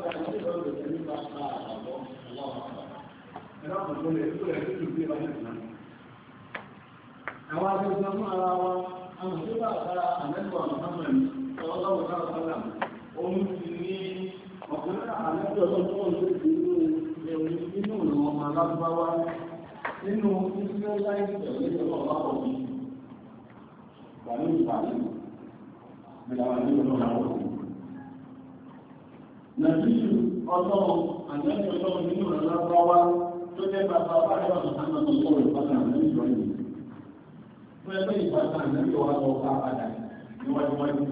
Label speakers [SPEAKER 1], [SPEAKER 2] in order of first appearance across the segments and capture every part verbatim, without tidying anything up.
[SPEAKER 1] àwọn akẹ́kọ̀ọ́ fún ara wa àwọn tó bá àtàrà àmẹ́kọ̀ọ́ àmọ́sánmọ̀ ọlọ́wọ́ sára sálà òun ti ní ọ̀pọ̀lọpọ̀ àmẹ́kọ̀ọ́ ọlọ́wọ́ tó ti nínú ìrìn ọmọ alágbáwá nínú ìṣẹ́ láìpẹ̀ lẹ́yìn ọlọ́wọ́ ọ̀pọ̀ wà ní ìpàdé ìlànà ní ọlọ́wọ́ nàìjíríà ọlọ́run àmẹ́kọ̀ọ́ ọlọ́run nínú ìrìn alágbáwá tó jẹ́ bàbá báyọ̀ àmọ́sánmọ̀ ọlọ́wọ́ ìpàdé àmẹ́kọ̀ọ́ fún ẹgbẹ́ ìpàdé àmẹ́kọ̀ọ́ wà lọ bá padà níwájúwájú.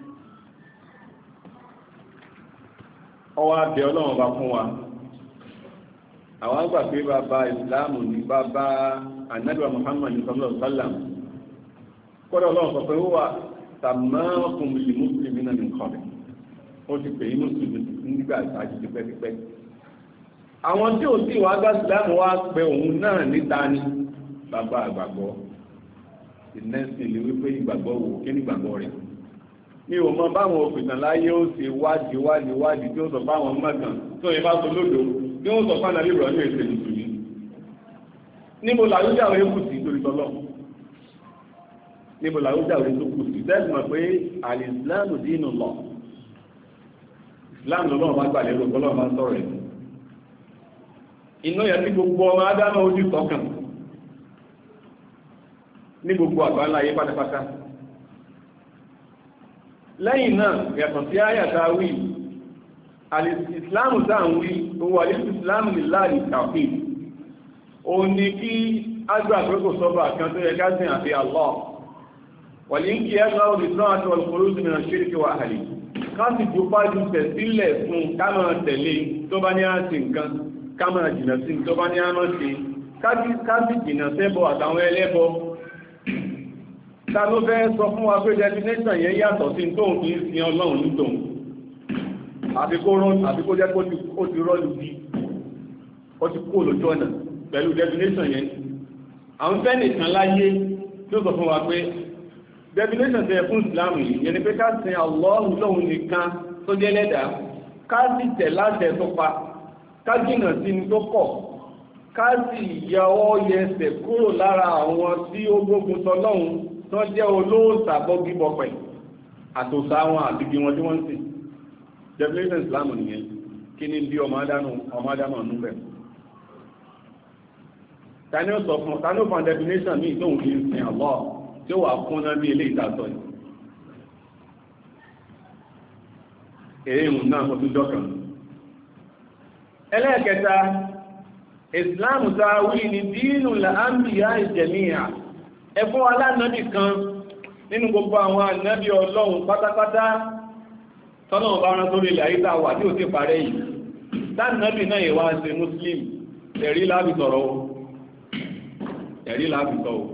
[SPEAKER 2] ọwọ́ abẹ́ ọlọ́run bá fún wa àwọn àgbà pé bàbá ìsìláàmù ní bàbá ànábì Muhammad sallallahu alaihi wasallam kọ́dọ̀ ọlọ́run sọ pé ó wà tàmáàkùn mùsùlùmí náà ní nǹkan rẹ̀ ó ti pè é mùsùlùmí nígbà ìsáájú ti pẹ́pẹ́pẹ́. àwọn tí ò sí wàá gbà ìsìláàmù wá pé òun náà níta ni bàbá àgbàgbọ́ ìnẹ́sìn lè wípé ìgbàgbọ́ wò kí ní ìgbàgbọ́ rẹ̀ mi ò mọ báwọn òpìtàn láyé ó ṣe wádìí wádìí wádìí tí ó sọ fáwọn mọ̀gàn tó yẹ bá sọ lódò tí ó sọ fáwọn àlébùrọ̀ ní èsè nìtùmí níbo làwùjáwé kù sí torí tọ́lọ́ níbo làwùjáwé tó kù sí bẹ́ẹ̀ mọ̀ pé àlìsílámù dínú lọ ìsìlámù lọ́wọ́ bá gbà lérò tọ́lọ́ bá sọ̀rọ̀ ẹ̀ iná yẹ kí gbogbo ọmọ ádámà ojú sọ́kàn ní gbogbo àgbáńlá ayé pátápátá. Lẹ́yìn náà yàtọ̀ sí àyàtà wí alìsìsìláàmù dáa ń wí owó alìsìsìláàmù lillahi tawhid o ní kí ágbà àgbẹ́kò sọ́bà kan tó yẹ gáàsìn àti Allah wàlí ń kí ẹgbà olùsán àti olùkòrò sí mìíràn ṣíríkì wà hàlì káàsì tó pàájú tẹ̀ sílẹ̀ fún kámọ̀ tẹ̀lé tó bá ní àti nǹkan kámọ̀ jìnà sí tó bá ní àmọ́ sí káàsì jìnà sẹ́bọ àtàwọn ẹlẹ́bọ ta ló fẹ́ sọ fún wa pé definition yẹn yàtọ̀ sí tóun fi ń sin ọlọ́run ní tòun àbí kó jẹ́ kó ti rọ́lù bí ó ti kó lójú ọ̀nà pẹ̀lú definition yẹn àwọn fẹ́ nìkan láyé tó sọ fún wa pé definition tẹ fún Islam yìí yẹn ni pé ká sin Allahu lóhun nìkan tó jẹ́ lẹ́dàá ká sì tẹ̀ láṣẹ tó pa ká jìnà sí ní tó kọ̀ ká sì yọwọ́ yẹsẹ̀ kúrò lára àwọn tí ó gbógun tọlọ́hun tó jẹ́ olóòsà bọ́gíbọ̀pẹ̀ àtòsà wọn àbíbí wọn tí wọ́n ń sìn definition Islam nìyẹn kí ní bí ọmọ adámọ̀ núbẹ̀ tani ó sọ fún tani ó fún definition ní ìtóhun fi ń sin Allah tí ó wà fún náà bí ilé ìtàtọ̀ yìí èéhùn náà ó tún jọ́kàn ẹlẹ́ẹ̀kẹta Islam tàwí ní dínú làámbìyà ìjẹ̀míyà ẹfún alánàbì kan nínú gbogbo àwọn ànábì ọlọ́run pátápátá tọ́nà bá rán sórí ilẹ̀ àyíká wà tí ó ti parẹ́ yìí tánàbì náà yẹ wá ṣe muslim ẹ̀rí lábìtọ̀rọ̀ ẹ̀rí lábìtọ̀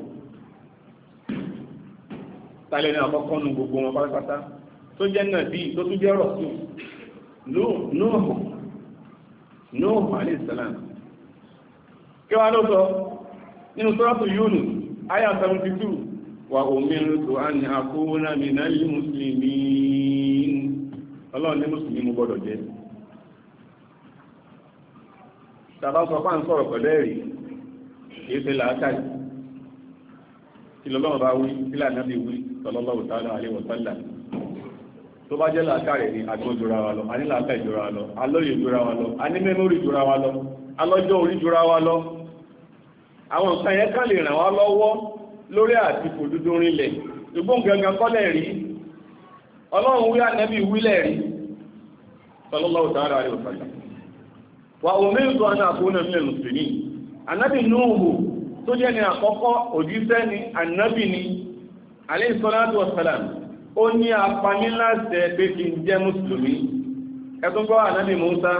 [SPEAKER 2] tálẹ́ ní àkọ́kọ́ nù gbogbo wọn pátápátá tó jẹ́ nàbí tó tún jẹ́ rọ̀sù Nuhu Nuhu alayhi salam kí wá ló sọ nínú suratu Yunus aya seventy two wa umirtu an akuna minal muslimin ọlọ́run ní mùsùlùmí mú gbọ́dọ̀ jẹ́ tàbá sọ pá ń sọ̀rọ̀ pẹ̀lú ẹ̀rí kìí ṣe làákàí kí lọ́lọ́run bá wí sílẹ̀ ànábì wí sallallahu ta'ala alaihi wa sallam tó bá jẹ́ làákàí ní agbó jura wa lọ a ní làákàí jura wa lọ alóyè jura wa lọ a ní mẹ́mórì jura wa lọ alọ́jọ́ orí jura wa lọ àwọn nǹkan yẹn kàn lè ràn wá lọ́wọ́ lórí àti fòdúdó rinlẹ̀ ṣùgbọ́n gangan kọ́lẹ̀ rí ọlọ́run wí ànábì wílẹ̀ rí sallallahu ta'ala alaihi wa sallam wa umirtu an akuna minal muslimin ànábì Nuhu tó jẹ́ ní àkọ́kọ́ òjíṣẹ́ ni ànábì ni alayhi salatu wassalam ó ní apani láti pé kí n jẹ́ mùsùlùmí ẹ̀tún gbọ́ ànábì Musa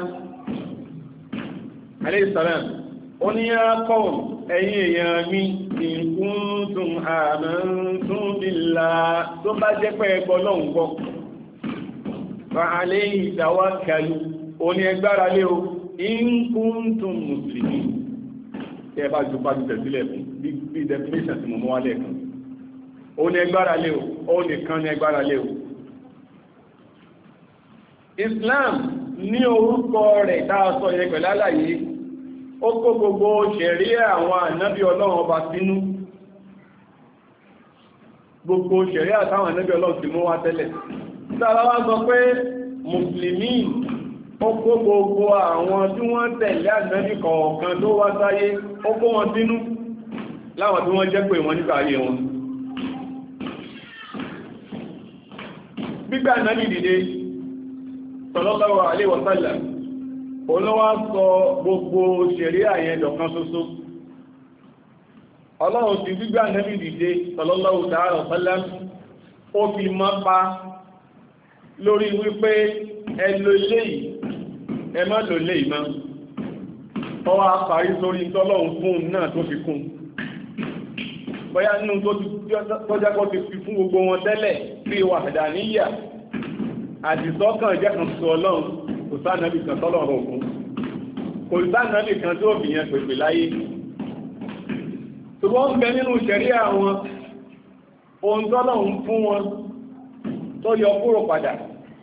[SPEAKER 2] alayhi salam ó ní akọ́ ẹ̀yin èèyàn mi in kuntum amantum billah tó bá jẹ́ pé ẹgbọ́ lọ́hùn gbọ́ fa alayhi tawakkalu ó ní ẹgbára lé o in kuntum muslimin tẹ́ bá jù pàdù tẹ̀sílẹ̀ fún bí definition tí mo mọ́ wálẹ̀ kan ó ní ẹgbára lé o ó nìkan ní ẹgbára lé o Islam ní orúkọ rẹ̀ tá a sọ yẹ pẹ̀lú àlàyé ó kó gbogbo ṣẹ̀rí àwọn ànábì ọlọ́run ọba sínú gbogbo ṣẹ̀rí àtàwọn ànábì ọlọ́run ti mú wá tẹ́lẹ̀ sára wá sọ pé mùsùlùmí ó kó gbogbo àwọn tí wọ́n tẹ̀lé ànábì kọ̀ọ̀kan tó wá sáyé ó kó wọn sínú láwọn tí wọ́n jẹ́ pé wọ́n nípa ayé wọn gbígbà ànábì dìde sallallahu alaihi wa sallam olówá sọ gbogbo ṣẹ̀rí àyẹn dọ̀kan ṣoṣo ọlọ́run ti gbígbà ànábì dìde sallallahu alaihi wa sallam ó fi mọ́ pa lórí wípé ẹ lo eléyìí ẹ má lo eléyìí mọ́ ọ wá parí sórí tọ́lọ́run fún náà tó fi kún bóyá nínú tó jákọ́ ti fi fún gbogbo wọn tẹ́lẹ̀ bí wahdaniyya àdìsọ́kàn jẹ́ kan sọ ọlọ́run kò sáànàbì kan tọ́lọ̀rọ̀ òkun kò sáànàbì kan tí ó fi yẹn pèpè láyé tó wọ́n ń bẹ nínú ṣẹ̀rí àwọn ohun tọ́lọ̀run fún wọn tó yọ kúrò padà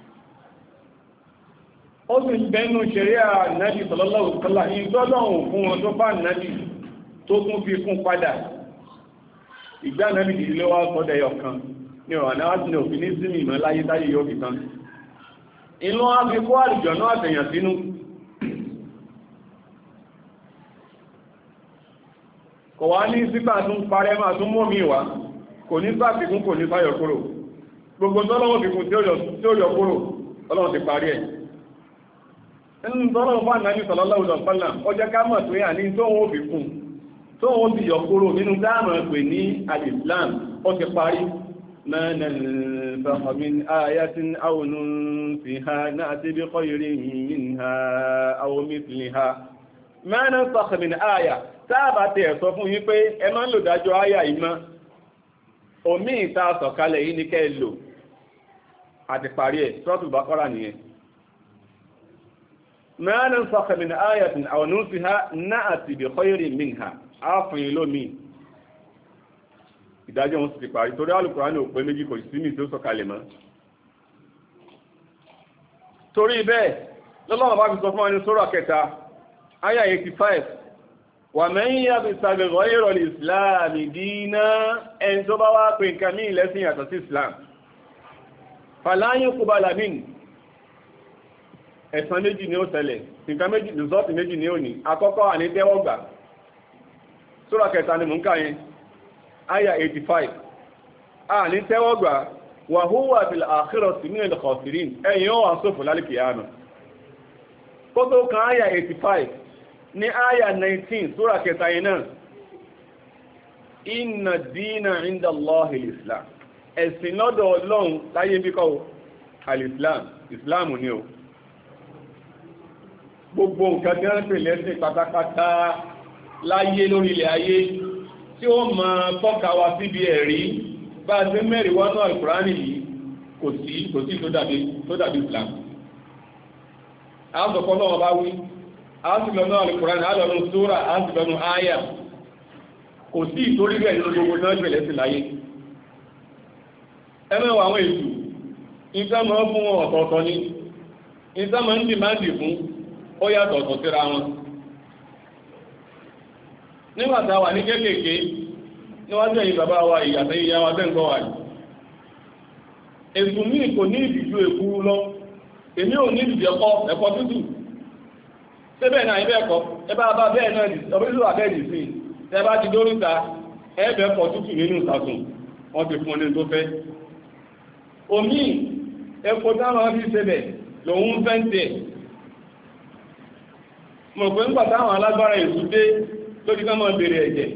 [SPEAKER 2] ó sì ń bẹ nínú ṣẹ̀rí ànábì sallallahu alaihi wasallam ìtọ́lọ̀run fún wọn tó bá ànábì tó tún fi kún padà ìgbà ànábì ìdílé wa sọ́dẹ̀ yọ kan ní ọ̀rọ̀ náà sí ní òfin ní símì ìmọ̀ láyé táyé yóò fi tán inú á fi kó àrìjọ náà tẹ̀yàn sínú kò wá ní sípà tún parẹ́ máa tún mọ́ mi wá kò ní sáfikún kò ní fáyọ̀ kúrò gbogbo tọ́lọ́wọ́ fikún tí ó yọ kúrò ọlọ́run ti parí ẹ̀ nínú tọ́lọ́wọ́ fún ànábì sallallahu alaihi wasallam ó jẹ́ ká mọ̀ pé àní tó wọ́n fi kún tó wọ́n ti yọ kúrò nínú dáàmù pè ní al-Islam ó ti parí ما ننسخ من آية أو ننسها نأتي بخير منها أو مثلها ما ننسخ من آية sábà tẹ̀ sọ fún yín pé ẹ máa ń lò dájọ́ àyà ìmọ̀ omi ìta sọ̀kalẹ̀ yìí ní kẹ́ lò àti parí ẹ̀ Suratul Baqara nìyẹn ما ننسخ من آية أو ننسها نأتي بخير منها ààfin lómi ìdájọ́ wọn sì ti parí torí Al-Qur'ani ò pé méjì kò sí ní tí ó sọ̀kalẹ̀ mọ́ torí bẹ́ẹ̀ lọ́lọ́wọ́ bá fi sọ fún wa ní sura kẹta aya eighty-five wa man yabtaghi ghayra al-islam dinan ẹni tó bá wá pé nǹkan mí lẹ́sìn yàtọ̀ sí Islam falan yuqbala minhu ẹ̀san méjì ni ó ṣẹlẹ̀ nǹkan méjì lùsọ́ọ̀tì méjì ni ó ní àkọ́kọ́ àní tẹ́wọ́gbà sura kẹta ni mò ń kà yẹn aya eighty-five a ní tẹ́wọ́gbà wa huwa fil akhirati minal khasirin ẹ̀yìn ó wà sófò lálìkìyàmà kó tó kan aya eighty-five ní aya nineteen súra kẹta yẹn náà inna dina inda Allahi al-islam ẹ̀sìn lọ́dọ̀ ọlọ́run láyé bí kọ́ al-islam islam ni o gbogbo nǹkan tí wọ́n pè lẹ́sìn pátápátá láyé lórí ilẹ̀ ayé tí ó máa tọ́ka wa síbi ẹ̀rí bá a ṣe mẹ́rin wá náà Al-Qur'ani yìí kò sí kò sí tó dàbí tó dàbí Islam. a ń sọ̀kọ́ náà bá wí a sì lọ náà Al-Qur'ani a lọ nù súrà a sì lọ nù áyà kò sí ìtorí rẹ̀ nínú gbogbo náà gbẹ̀lẹ́ sí láyé. ẹ mẹ́wàá àwọn ètò ìgbà máa fún wọn ọ̀tọ̀ọ̀tọ̀ ni ìgbà máa ń dì máa ń dì fún ó yàtọ̀ ọ̀tọ̀ síra wọn. nígbàtà wà ní kéékèèké níwájú ẹ̀yin bàbá wa ìyàtọ̀ ìyá wa tẹ́ǹkọ́ wà ní èsù mí kò ní ìdìjú èkúrú lọ èmi ò ní ìdìjú ẹ̀kọ́ ẹ̀kọ́ tútù síbẹ̀ náà ibẹ̀ ẹ̀kọ́ ẹbá bá bẹ́ẹ̀ náà ọbísù àbẹ́ẹ̀dì sí ẹ bá ti dóríta ẹ̀ẹ́bẹ̀ ẹ̀kọ́ tútù nínú ìsàsùn wọ́n ti fún ọdún tó fẹ́ omi ẹ̀kọ́ táwọn fi ṣẹlẹ̀ lòun fẹ́ ń tẹ̀ mọ̀ pé ń pàtàwọn alágbára èsù dé lórí ká máa bèèrè ẹ̀jẹ̀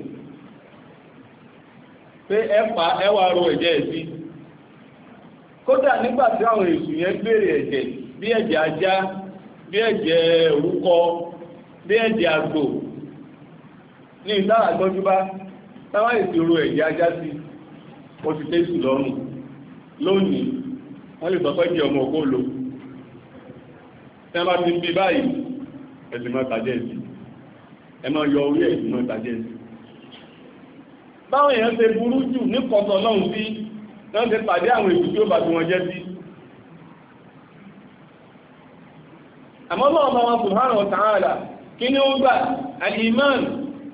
[SPEAKER 2] pé ẹ̀fà ẹwà ro ẹ̀jẹ̀ sí kódà nígbàtí àwọn èsù yẹn bèèrè ẹ̀jẹ̀ bí ẹ̀jẹ̀ ajá bí ẹ̀jẹ̀ orúkọ bí ẹ̀jẹ̀ àgbò ní ìdára gbọ́júbá táwọn èsì ro ẹ̀jẹ̀ ajá sí ó ti tẹ́sù lọ́rùn lónìí wọ́n lè sọ pé jẹ́ ọmọ ògbóòlò tẹ́ bá ti ń bí báyìí ẹ̀sìn máa tàjẹ́ sí ẹ máa yọ orí ẹ̀sìn máa tàjẹ́ sí báwọn èèyàn ṣe burú jù ní kọ̀tọ̀ lọ́hùn sí náà ṣe pàdé àwọn èsì tí ó bá tí wọ́n jẹ́ sí àmọ́ Ọlọ́run bá wọn subhanahu wa ta'ala kí ni ó gbà al-iman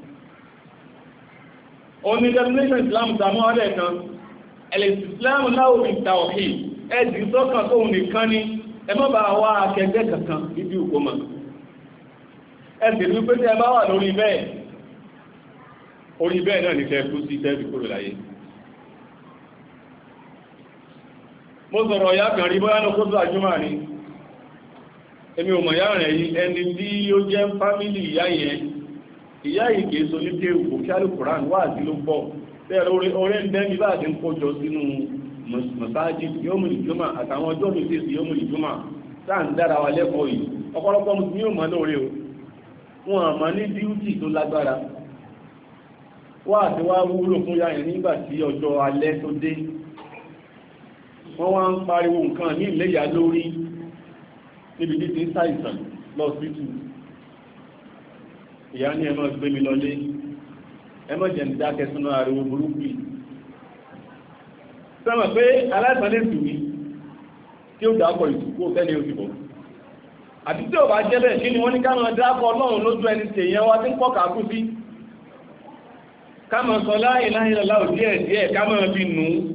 [SPEAKER 2] oní definition Islam tàmú ọdẹ kan al-Islam láwọ́ bí tawhid ẹ̀dì sọ́kàn tó nìkan ní ẹmọ́ bá wá akẹgbẹ́ kankan ibi òkúmọ̀ ẹ̀sì wípé tí ẹ bá wà lórí bẹ́ẹ̀ orí bẹ́ẹ̀ náà ní kẹ́ kú sí tẹ́bí kúrò láyé mo sọ̀rọ̀ ìyá kan rí bóyá ní kó tó àjúmà ní èmi ò mọ̀ ìyá rẹ̀ yìí ẹni tí ó jẹ́ fámílì ìyá yẹn ìyá yìí kìí so ní kéwù kò kí alùkùrán wà sí ló gbọ́ bẹ́ẹ̀ orí ń bẹ́ẹ̀ ní bá àti ń kójọ sínú mọ̀sáájì yóò mú ìjọmọ̀ àtàwọn ọjọ́ mi sí yóò mú ìjọmọ̀ sáà ń dára wa lẹ́kọ̀ọ́ yìí ọ̀pọ̀lọpọ̀ mùsùlùmí ò mọ̀ lóore o wọn àmọ́ ní díútì tó lágbára wá àti wá wúlò fún yáyẹn nígbà tí ọjọ́ alẹ́ tó dé wọ́n wá ń pariwo nǹkan ní ìléyà lórí níbi tí ti ń ṣàìsàn lọ́sítù ìyá ní ẹ má gbé mi lọlé ẹ má jẹ́ ìdákẹ́ súnú ariwo burúkú yìí sọ́mọ̀ pé aláìsàn lè tù mí tí ó dákọ̀ ìtùkú tẹ́lẹ̀ òsìbò àti tí ò bá jẹ́ bẹ́ẹ̀ kí ni wọ́n ní ká máa dákọ̀ Ọlọ́run lójú ẹni tèèyàn wá tí ń pọ̀ kàkú sí ká máa sọ la ilaha illallah díẹ̀ díẹ̀ ká máa fi nù ú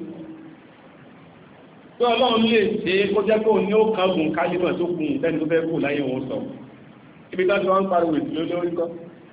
[SPEAKER 2] tó Ọlọ́run lè ṣe kó jẹ́ kó ní ó kángun kálímọ̀ tó kùn tẹ́ni tó fẹ́ kù láyé wọn sọ ibi tó ti wọ́n ń pariwo ìtìlú lórí kọ́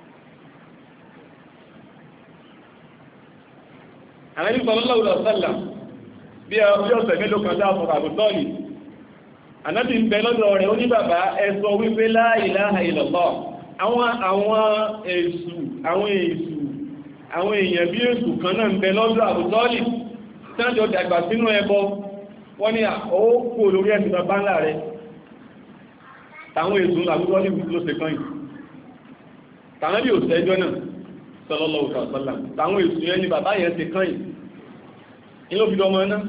[SPEAKER 2] àwọn ẹni sallallahu alaihi wasallam bí ọ̀sẹ̀ mélòó kan dáa fọ́nà àbútọ́lì ànábì ń bẹ lọ́dọ̀ rẹ̀ ó ní bàbá ẹ sọ wípé la ilaha illallah àwọn àwọn èṣù àwọn èṣù àwọn èèyàn bí èṣù kan náà ń bẹ lọ́dọ̀ àbútọ́lì sáàjọ dàgbà sínú ẹbọ wọ́n ní ó kú olórí ẹ̀sìn bàbá ńlá rẹ̀ táwọn èṣù àbútọ́lì ló ṣe kan yìí tànábì ò sẹ́jọ́ náà sallallahu alaihi wasallam táwọn èṣù yẹn ni bàbá yẹn ṣe kan yìí inú bí lọ́mọ náà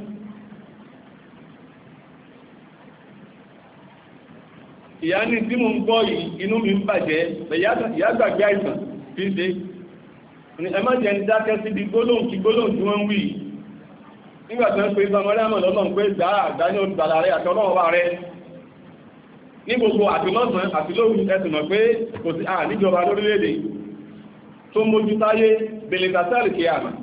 [SPEAKER 2] ìyá ní tí mo ń gbọ́ yìí inú mi ń bàjẹ́ ìyá gbàgbé àìsàn fi ń ṣe ẹ má jẹ́ ń dákẹ́ síbi gbólóhùn kí gbólóhùn tí wọ́n ń wí nígbà tí wọ́n pe sọmọdé àmọ̀ lọ́lọ́run pé gbà àgbáyé olùgbàlà rẹ̀ àti ọlọ́run bá rẹ̀ ní gbogbo àtìlọ́sàn àti lóhùn ẹ̀sùn mọ̀ pé kò sí àníjọba lórílẹ̀-èdè tó mójú táyé bèlèdàtàlì kí àmà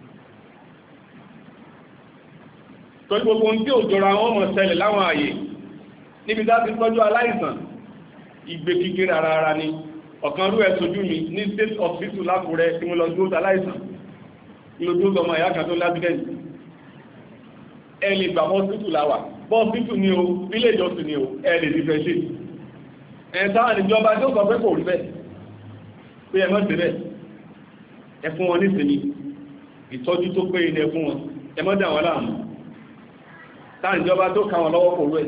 [SPEAKER 2] tó gbogbo ohun tí ò jọra wọn mọ̀ ṣẹlẹ̀ láwọn ààyè níbi tá ti tọ́jú aláìsàn ìgbé kíkiri ara ara ni ọ̀kan rú ẹ̀ sojú mi ní state hospital lákùrẹ́ tí mo lọ dúró aláìsàn ló dúró ọmọ ìyá kan tó lábídẹ́ǹtì ẹ lè gbà hospital láwà hospital ni o village hospital ni o ẹ lè rí fẹ́ ṣe ẹ̀ táwọn ìjọba tó sọ pé kò rí bẹ́ẹ̀ pé ẹ mọ́ sí bẹ́ẹ̀ ẹ fún wọn nísìnyí ìtọ́jú tó péye ní ẹ fún wọn ẹ mọ́ dà wọn láàmú táwọn ìjọba tó ká wọn lọ́wọ́ kò rú ẹ̀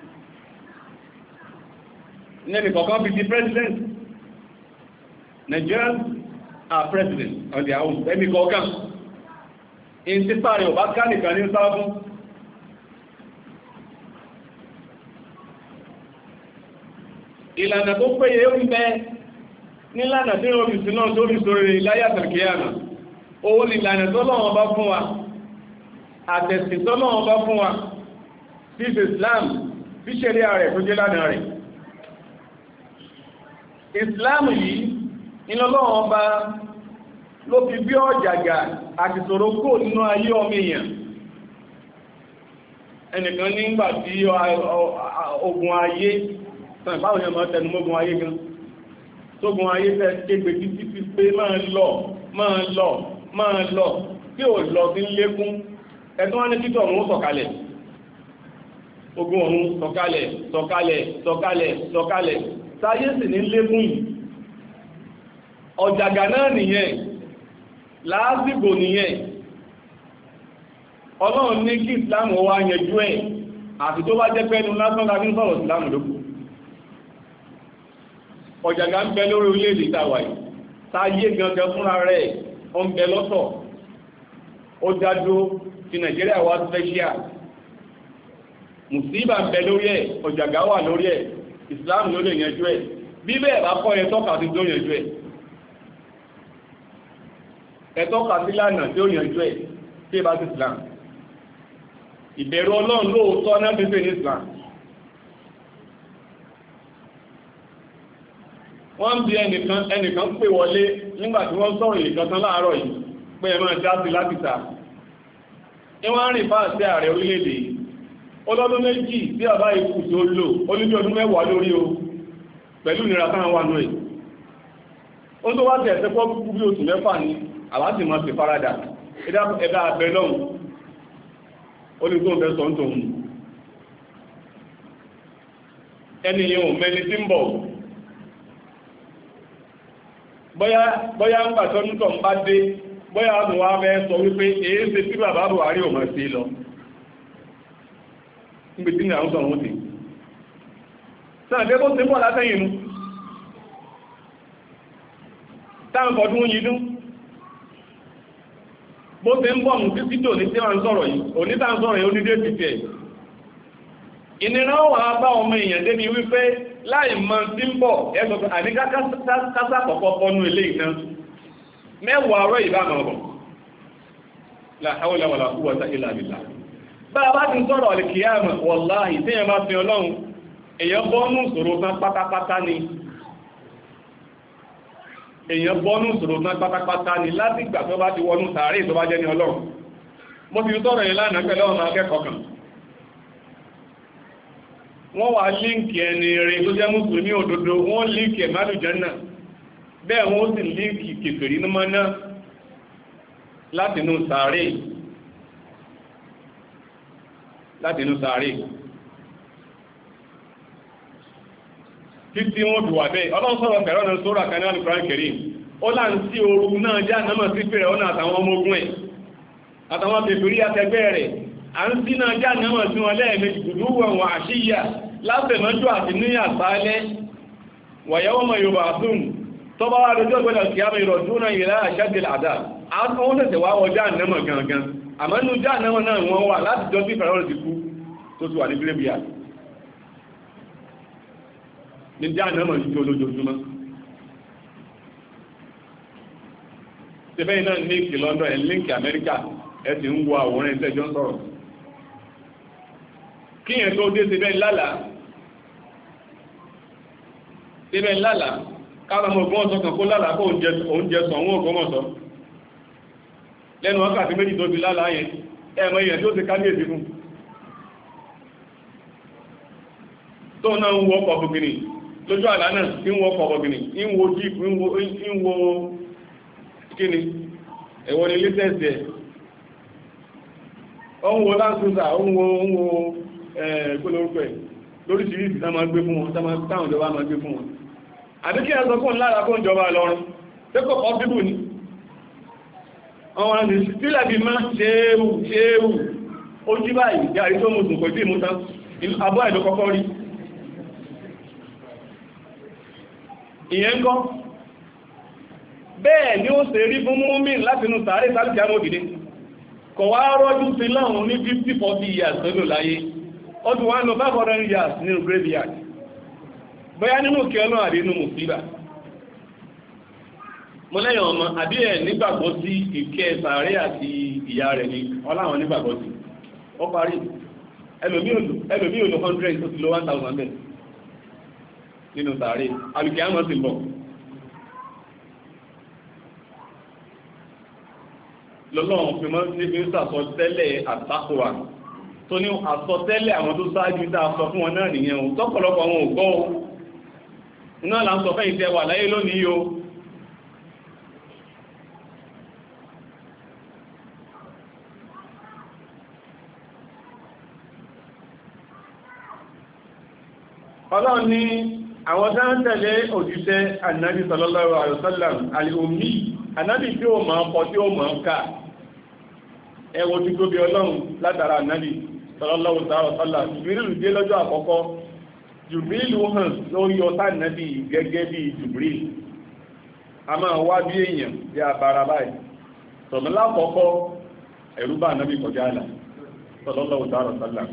[SPEAKER 2] nẹ́bí kọ̀ọ̀kan fi di president Nigerians are president on their own ẹbí kọ̀ọ̀kan in ti parí ọba ká nìkan ní sáfún ìlànà tó péye ó ń bẹ nílànà tí ó rí sínú tó rí sórí láyà tàkíyànà owó nílànà tó lọ́wọ́ bá fún wa àtẹ̀sìn tó lọ́wọ́ bá fún wa sí Islam bí ṣẹ̀rí ààrẹ tó jẹ́ lánàá rẹ̀ Islam yìí ìlọ́lọ́wọ́ bá ló fi bí ọ̀jàgà àti ṣòro kó nínú ayé ọmọ èèyàn ẹnìkan nígbà tí ogun ayé sàn báwọn èèyàn máa tẹnu mọ́gun ayé gan tógun ayé fẹ́ kégbè títí fi pé máa lọ máa lọ máa lọ tí ò lọ sí lékún ẹ̀tún wá ní títọ̀ ọ̀run sọ̀kalẹ̀ ogun ọ̀run sọ̀kalẹ̀ sọ̀kalẹ̀ sọ̀kalẹ̀ sọ̀kalẹ̀ sáyé sì ní lékún yìí ọ̀jàgà náà nìyẹn láásìgbò nìyẹn Ọlọ́run ní kí Islam wá yẹjú ẹ̀ àti tó bá jẹ́ pẹ́nu lásán lábí sọ̀rọ̀ Islam lókù ọ̀jàgà ń bẹ lórí orílẹ̀-èdè ìtawà yìí sáyé gangan fúnra rẹ̀ ó ń bẹ lọ́tọ̀ ó dádó ti Nàìjíríà wá special mùsíbà ń bẹ lórí ẹ̀ ọ̀jàgà wà lórí ẹ̀ Islam ló lè yẹjú ẹ̀ bí bẹ́ẹ̀ bá kọ́ ẹ tọ́ka sí tó yẹjú ẹ̀ ẹ tọ́ka sí lánà tí ó yẹjú ẹ̀ tí ẹ bá sí Islam ìbẹ̀rù Ọlọ́run lóòótọ́ náà pípé ní Islam wọ́n ń bi ẹnìkan ẹnìkan pè wọlé nígbà tí wọ́n sọ̀rọ̀ ìkan tán láàárọ̀ yìí pé ẹ máa dá sí láti ta ní wọ́n rìn fáà sí ààrẹ orílẹ̀-èdè yìí ọlọ́dún méjì tí àbá ikú tí ó lò ó ní bí ọdún mẹ́wàá lórí o pẹ̀lú ìnira táwọn wà náà ó tó wá tẹ̀ ẹ̀sẹ̀ pọ́ kúkú bí oṣù mẹ́fà ní àwásì máa ti farada ẹ̀dá abẹ lọ́hùn ó ní tó ń fẹ́ sọ ń tòun ẹni yẹn ò mẹ́ni tí ń bọ̀ bóyá ń gbàtọ́ nítọ̀ ń bá dé bóyá àwọn wa fẹ́ sọ wípé èé ṣe tí bàbá Buhari ò mọ̀ sí lọ níbi tí ní àwọn sọ̀rọ̀ wọ́n ti sáàdé bó ti pọ̀ látẹ́yìn nú táàbọ̀dún yìí dún bó ti ń bọ̀ mú títí tò ní tí wọ́n sọ̀rọ̀ yìí onítà ń sọ̀rọ̀ yìí onídé ti tẹ̀ ìnira wà bá ọmọ èèyàn débi wípé láì mọ̀ tí ń bọ̀ ẹgbẹ̀ àníká kásá kọ̀kọ́ bọ́nú ilé ìná mẹ́wàá rọ̀ ìbámu ọ̀bọ̀ la hawla wala quwwata illa billah bá a bá ti sọ̀rọ̀ alìkìyàmù wàláhì tí yẹn bá fi ọlọ́run èyàn bọ́nú ìṣòro tán pátápátá ni èyàn bọ́nú ìṣòro tán pátápátá ni láti ìgbà tó bá ti wọnú sàárè tó bá jẹ́ ní ọlọ́run mo ti sọ̀rọ̀ yẹn lánàá pẹ̀lú ọmọ akẹ́kọ̀ọ́ kan wọ́n wá líǹkì ẹni rẹ̀ tó jẹ́ mùsùlùmí òdodo wọ́n líǹkì ẹ̀mádù jẹ́nà bẹ́ẹ̀ wọ́n sì líǹkì kèfèrí ní mọ́ná látinú sàárè látinú sàárè títí wọ́n dùwà bẹ́ẹ̀ ọlọ́run sọ̀rọ̀ fẹ̀rọ náà sórà kanáà Al-Qur'an Karim ó là ń sí ooru náà já náà sí fèrè ọ̀nà àtàwọn ọmọ ogun ẹ̀ àtàwọn kèfèrí àtẹgbẹ́ rẹ̀ à ń sí náà já náà sí wọn lẹ́ẹ̀mejì guduwan wa ashiya láfẹ̀mọ́jọ́ àti ní àsálẹ́ wa yawma yub'athun tó bá wá lójọ́ gbọ́dọ̀ kí á mẹ́rọ̀ dúnà ila ashadil adab àwọn tẹ̀sẹ̀ wá wọ jáànámà gangan àmọ́ inú jáànámà náà wọ́n wà láti jọ sí fẹ̀rọ̀ ti kú tó ti wà ní gírébíà ní jáànámà ní tí olójoojúmọ́ tẹ́fẹ́ iná líǹkì London ẹ̀ líǹkì Amẹ́ríkà ẹ ti ń wo àwòrán ìtẹ́jọ́ sọ̀rọ̀ kíyàn tó dé síbẹ̀ lálàá síbẹ̀ lálàá káàmà ọgbọ́n ọ̀sọ́ kan kó lálàá kó oúnjẹ sọ wọ́n ọgbọ́n ọ̀sọ́ lẹ́nu wákàtí méjì tó fi lálàá yẹn ẹ̀mọ èèyàn tó ti kábíyèsí fún tó náà ń wọ́ ọkọ̀ bọ̀gìnì lójú àlá náà tí ń wọ́ ọkọ̀ bọ̀gìnì ń wo jíìpù ń wo kíni ẹ̀wọ́n ni lítẹ́sì ẹ̀ ó ń wo láńsúsà ó ń wo ẹ̀ẹ́gbọ́lọ́rùpẹ̀ lóríṣìíríṣìí tá máa gbé fún wọn táwọn ìjọba máa gbé fún wọn àbí kí ẹ̀sọ fún lára fún ìjọba lọ́rùn tẹ́kọ̀ pọ́síbù ní ọwọ́n ni sílẹ̀ bí máa ṣeéwù ṣeéwù ó jí báyìí járí tó mú sùn pẹ̀lú ìmúta abọ́ ẹ̀dọ́ kọ́kọ́ rí ìyẹn kọ́ bẹ́ẹ̀ ni ó ṣe rí fún múmin látinú sàárè sálùkì àmòdìdé kọ̀ wá rọ́jú sí lọ́run ní fifty forty years tó lò láyé ọdún wá lọ five hundred years nínú graveyard bóyá nínú kí ọlọ́ àdé inú mùsíbà mo lẹ́yìn ọmọ àbí ẹ̀ nígbàgbọ́ sí ìkẹ́ sàárè àti ìyá rẹ̀ ní ọláwọn nígbàgbọ́ sí ó parí ẹlòmí ò lò hundred tó ti lo one thousand bẹ́ẹ̀ nínú sàárè alùkẹ́ àmọ́ sí bọ̀ lọ́lọ́run fi mọ́ ní fi ń sàsọtẹ́lẹ̀ àtàkùwà tó ní àsọtẹ́lẹ̀ àwọn tó sáájú tá a sọ fún wọn náà nìyẹn o tọ́pọ̀lọpọ̀ àwọn ò gbọ́ o náà là ń sọ fẹ́yìn tẹ́ wà láyé lónìí o ọlọ́run ní àwọn tá ń tẹ̀lé òjíṣẹ́ ànábì sallallahu alaihi wasallam al-ummi ànábì tí ó máa kọ tí ó máa ká ẹwọ tí góbi ọlọ́run látara ànábì sallallahu alaihi wasallam Jibril dé lọ́jọ́ àkọ́kọ́ Jibril hàn lórí ọ̀tá ànábì gẹ́gẹ́ bí Jibril a máa wá bí èèyàn bí abara báyìí sọ̀mọ́ lákọ̀ọ́kọ́ ẹ̀rú bá ànábì kọjá àlà sallallahu alaihi wasallam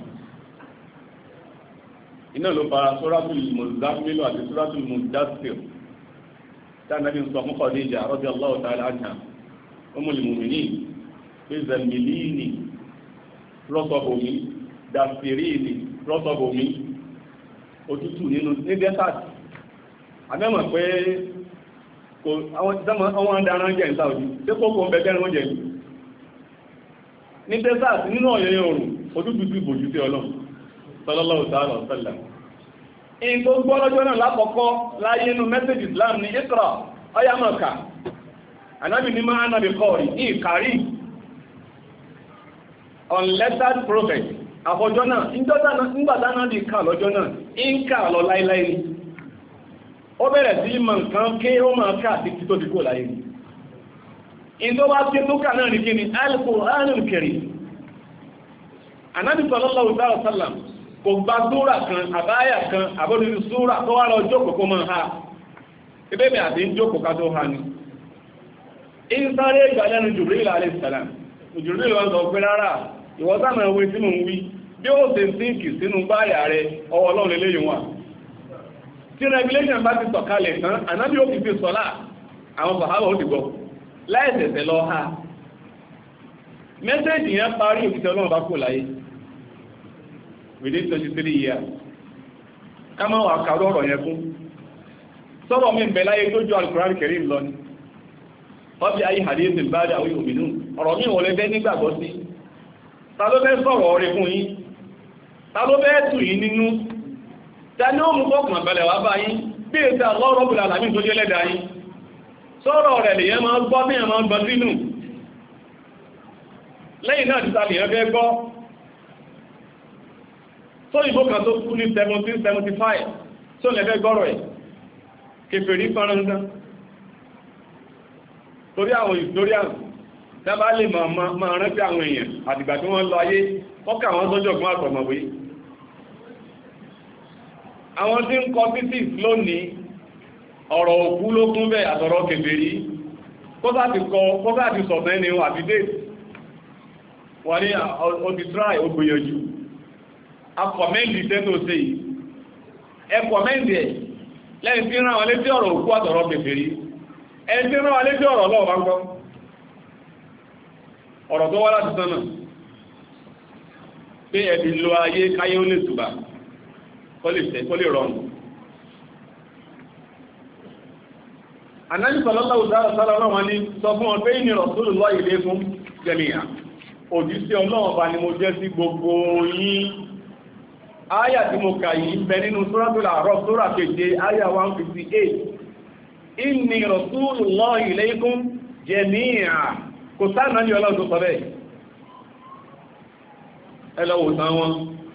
[SPEAKER 2] iná ló bá suratul Muzammil àti suratul Mudaththir tánàbí ń sọ fún Khadija radiyallahu ta'ala anha ummul mu'minin pé zammilini rọ́sọ̀bòmí dàfíríìnì rọ́sọ̀bòmí òtútù nínú ní desert àbẹ́mọ̀ pé àwọn adára jẹ́ ìta òjú tí kó kó ń bẹ̀bẹ̀ ẹ̀rùn jẹ́ ní desert nínú ọ̀yẹ̀yẹ̀ oòrùn ojútùtù ìbòjú sí ọlọ́run sallallahu ta'ala wa sallam. in tó gbọ́ lọ́jọ́ náà lákọ̀ọ́kọ́ láyé inú mẹ́sẹ̀jì Islam ní Iqra ọyámọ̀ká anábì ní máa náà bí kọ́ọ̀rì ní ìkàrí unlettered prophet àfọjọ́ náà nígbàtá náà di ká lọ́jọ́ náà ń ká lọ láíláí ni ó bẹ̀rẹ̀ sí mọ̀ nǹkan kí ó máa ká àti kí tó di kó láyé ni in tó bá tí tó ká náà ní kí ni Al-Qur'anul Karim anábì sallallahu alaihi wasallam kò gba súrà kan àbáyà kan àbódúdú súrà tó wá lọ jókòó kó máa ha ibébẹ̀ àti ń jókòó ká tó ha ni in sáré ìgbà lẹ́nu Jibril alayhi salam Jibril wọn sọ pé rárá ìwọ́sánà ewé tí mo ń wí bí ó ṣe sínkì sínú báyà rẹ ọwọ́ Ọlọ́run lélẹ́yìn wà tí regulation bá ti sọ̀kalẹ̀ tán ànábí ó fi fi sọ́lá àwọn sàhábà ó ti gbọ́ láìsẹ̀sẹ̀ lọ ha mẹ́sẹ̀jì yẹn parí òkìtẹ́ Ọlọ́run bá kò láyé within twenty-three years ká máa wà kàrọ ọ̀rọ̀ yẹn fún sọ́rọ̀ mi ń bẹ láyé tó jọ Al-Qur'an Karim lọ ní ọbí ayé hadith ìbádà orí òmìnú ọ̀rọ̀ mi wọlé bẹ́ nígbàgbọ́ sí ta ló bẹ́ sọ̀rọ̀ ọ̀rẹ́ fún yín ta ló bẹ́ tù yín nínú ta ní ó mú kọ́kàn bẹ̀lẹ̀ wá bá yín bí i ta Allah Rabbul Alamin tó jẹ́ lẹ́dà yín sọ̀rọ̀ rẹ̀ lèyẹn máa gbọ́ bí ẹ̀ máa gbọ́ sínú lẹ́yìn náà títà lèyẹn fẹ́ gbọ́ tó ìbò kan tó kú ní seventeen seventy-five tó lẹ́fẹ́ gbọ́rọ̀ ẹ̀ kèfèrí fọ́nrán torí àwọn historian dábá lè máa rántí àwọn èèyàn àdìgbà tí wọ́n lọ ayé kọ́kà àwọn sọ́jọ̀gbọ́n àtọ̀mọ̀wé àwọn tí ń kọ títí lónìí ọ̀rọ̀ òkú ló kún bẹ́ àtọ̀rọ̀ kèfèrí kọ́sá ti sọ̀tẹ́ ni wọ́n àbídé wọ́n ní ó ti try ó gbìyànjú akọ̀mẹ́ndì tẹ́tò sí ẹkọ̀mẹ́ndì ẹ̀ lẹ́yìn tí rán wọn létí ọ̀rọ̀ òkú àtọ̀rọ̀ kèfèrí ẹni tí rán wọn létí ọ̀rọ̀ lọ́wọ́ bá ń gbọ́ ọ̀rọ̀ tó wá láti sánà pé ẹ̀bí lo ayé káyé ó lè tùbà kó lè tẹ́ kó lè rọrùn. Ànábì sallallahu alaihi wasallam wọn ní sọ fún wọn pé ní Rasulullahi ilaykum jami'an òjíṣẹ́ Ọlọ́run bá ni mo jẹ́ sí gbogbo yín. Áyà tí mo kà yìí bẹ nínú Suratul A'raf sura keje áyà one fifty-eight inni Rasulullahi ilaykum jami'an kò sáà náà ní Ọlọ́run tó sọ bẹ́ẹ̀ ẹ lọ wò ìtàn wọn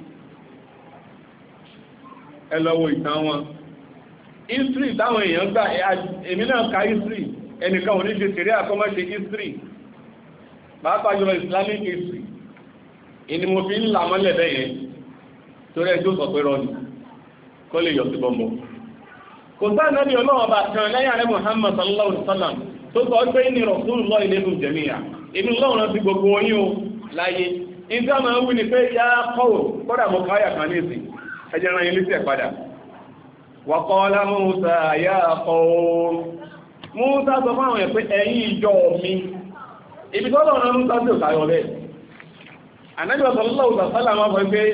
[SPEAKER 2] ẹ lọ wò ìtàn wọn history táwọn èèyàn gbà èmi náà ka history ẹnìkan ò ní ṣe kéré àkọ́mọ́ṣe history pàápàá jùlọ Islamic history ìní mo fi ń là mọ́lẹ̀ bẹ́yẹn torí ẹjọ́ sọ pé rọ́ọ̀nì kọ́ lè yọ sí bọ́m̀bọ̀ kò sáà náà ní Ọlọ́run ọba kan lẹ́yìn ààrẹ Muhammad sallallahu alaihi wasallam tó sọ pé ní Rasulullah ilaykum jami'an inú lọ́wọ́n ti gbogbo oyún o láyé ìjọ ma ń wí ni pé yá kọ́wò kọ́dà mọ́ káyà kan ní ìsìn ẹjẹ́ ran ilé sí ẹ̀ padà wa qala Musa yá qawm Musa sọ fáwọn ẹ̀ pé ẹ̀yin ìjọ mi ibi tọ́lọ̀ ọ̀nà Musa sí òkàyọ̀ bẹ́ẹ̀ Ànábì sallallahu alaihi wasallam máa pé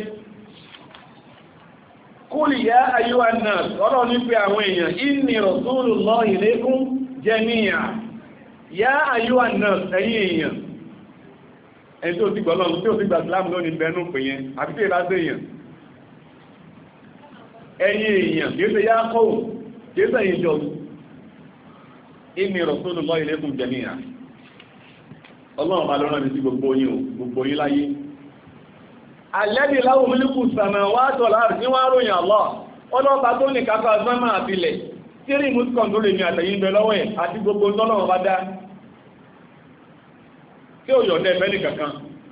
[SPEAKER 2] qul ya ayyuhan nas ọ̀rọ̀ ní pé àwọn èèyàn inni Rasulullah ilaykum jami'an yá àyíwà náà ẹ̀yìn èèyàn ẹni tó ti gbọ́lọ́ tí ó ti gbà Islam lónìí bẹnu pè yẹn àti tí ìlàsẹ̀ èèyàn ẹ̀yìn èèyàn kìí ṣe yá kọ́wò kìí ṣe ìjọ inni Rasulullah ilaykum jami'an Ọlọ́run bá lọ́rọ̀ ní sí gbogbo yín o gbogbo yín láyé alladhi lahu mulku samawati wal ardi ní wọ́n ròyìn Allah ọlọ́pàá tó ní kápá sánmà àbílẹ̀ tírí mùsùkàn tó lè ní àtẹ̀yìn bẹ lọ́wọ́ ẹ̀ àti gbogbo tọ́lọ́wọ́ bá dá tí ó yọ̀ dẹ́ fẹ́lì kankan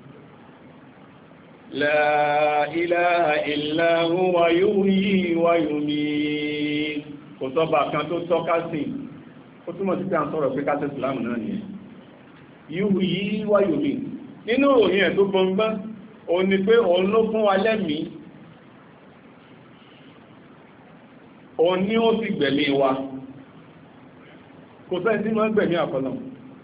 [SPEAKER 2] la ilaha illa huwa yuhyi wa yumiit kò sọ́bà kan tó tọ́ka sí ó túnmọ̀ sí pé à ń sọ̀rọ̀ pé káṣẹ́ ìsìlámù náà nìyẹn yuhyi wa yumiit nínú òyìn ẹ̀ tó gbọmgbọ́n òun ni pé òun ló fún wa lẹ́mìí òun ní ó sì gbẹ̀mí wa kò sẹ́ni tí wọ́n gbẹ̀mí àkọlọ̀